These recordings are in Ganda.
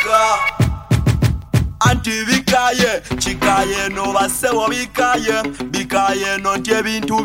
Anti chikaye no basewo bikaye no nti ebintu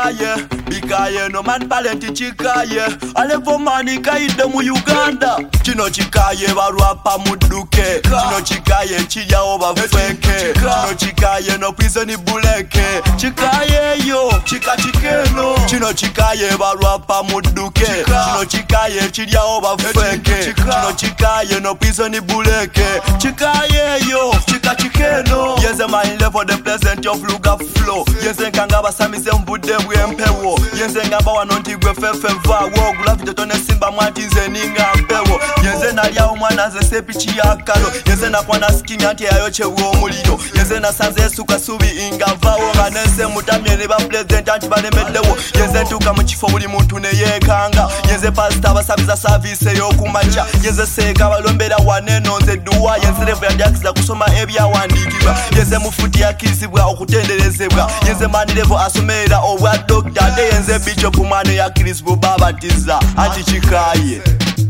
bikaye no man palenti chikaye alevo mani kaide mu Uganda kino chikaye barwapa muduke kino chikaye chijawo bafeke kino chikaye no prison buleke chikaye yo chikeno kino chikaye barwapa muduke kino chikaye chijawo bafeke kino chikaye no prison buleke chikaye yo chikeno yenze mind level the present of luga flow yenze nkanga basamise mbude bwempewo yenze ngamba wanonti gwe fefeva wo gulavi tone simba mwantize ninga mpewo yenze nalya omwana ze sepichi yakalo yenze nakwana skinny anti ayoche wo muliro yenze nasanze suka subi ingavawo ganese mutamye ba president anti balemedewo yenze tuka mu kifo buli muntu ne yekanga yenze pastor basabiza service yo kumacha yenze seka balombera waneno nze duwa yenze reverend yakiza kusoma ebyawandikibwa yenze mufuti yakizibwa okutenderezebwa yenze mani level asomera obwa doctor de yenze bishop mane yakirizibwa babatiza anti chikaye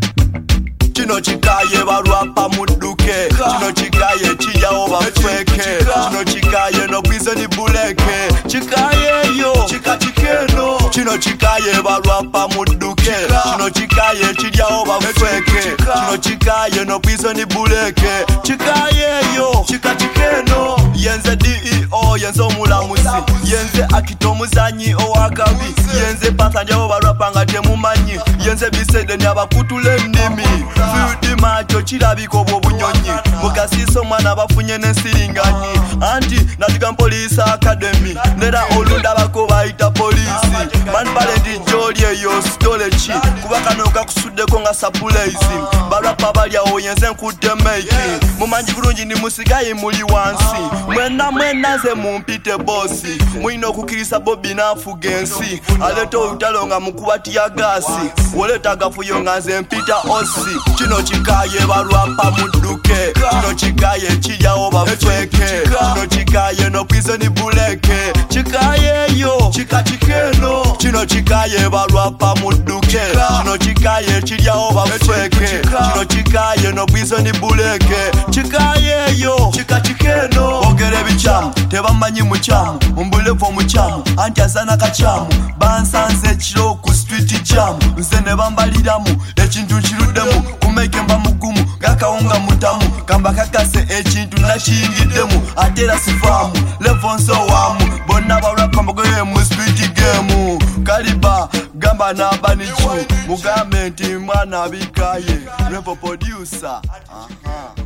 kino chikaye barwapa muduke kino chikaye chijawo bafeke kino chikaye no prison buleke chikaye yo chikeno kino chikaye barwapa muduke kino chikaye chijawo bafeke kino chikaye no prison buleke chikaye yo chikeno yenze DEO yenze omulamuzi yenze akitomuzanyi owakabi yenze pasanjawo barwapa nga temumanyi yenze bisede ni abakutule nnimi Fudi macho chirabiko bobunyonyi mukasiso mwana bafunye nesiringanyi anti natika police academy nera olunda bako baita police man balenti jolye yo stolechi kubakanoka kusudeko nga sapulaizi barapa balya oyenze nkudde make mumanji bulungi ni musigayi muli wansi mwena ze mumpite bossi mwino okukirisa bobi nafugensi aleto utalonga mukubatiya gasi woleta gafuyo nga nze mpita osi kino chikaye barwapa muduke kino chikaye chijawo bafeke kino chikaye no prison buleke chikaye yo chikeno kino chikaye barwapa muduke kino chikaye chijawo bafeke kino chikaye no prison buleke chikaye yo chikeno ogere bichamu tebamanyi muchamu umbulevo muchamu anti asana kachamu bansanze chiro ku street jam nze ne bambaliramu ekintu kirudemu kumeke mba mugumu gakawunga mutamu kamba kakase ekintu nakiyingiddemu atera sifamu levonso wamu bonna barapa mbogoye mu street game kaliba gamba nabanichu mugambe nti mwana bikaye repo producer